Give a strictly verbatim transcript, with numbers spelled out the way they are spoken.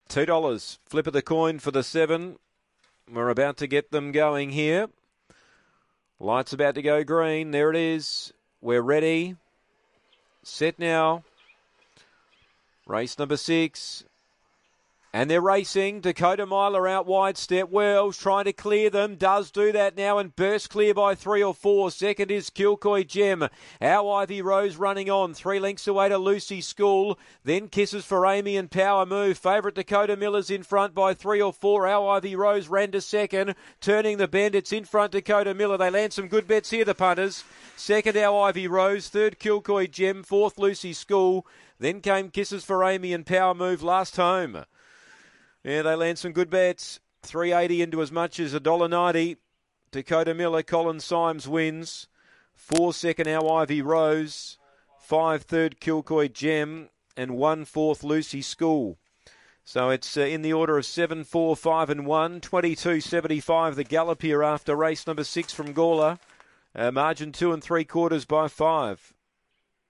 two dollars. Flip of the coin for the seven. We're about to get them going here. Light's about to go green. There it is. We're ready. Set now. Race number six. And they're racing. Dakota Miler out wide. Step Wells trying to clear them. Does do that now and burst clear by three or four. Second is Kilcoy Gem. Our Ivy Rose running on. Three lengths away to Lucy School. Then Kisses for Amy and Power Move. Favourite Dakota Miller's in front by three or four. Our Ivy Rose ran to second. Turning the bend. It's in front Dakota Miller. They land some good bets here, the punters. Second, Our Ivy Rose. Third, Kilcoy Gem. Fourth, Lucy School. Then came Kisses for Amy and Power Move last home. Yeah, they land some good bets. three eighty into as much as one dollar ninety. Dakota Miller, Colin Symes wins. Four second, Our Ivy Rose. Five third, Kilcoy Gem. And one fourth, Lucy School. So it's uh, in the order of seven, four, five and one. twenty-two seventy-five the gallop here after race number six from Gawler. Uh, margin two and three quarters by five.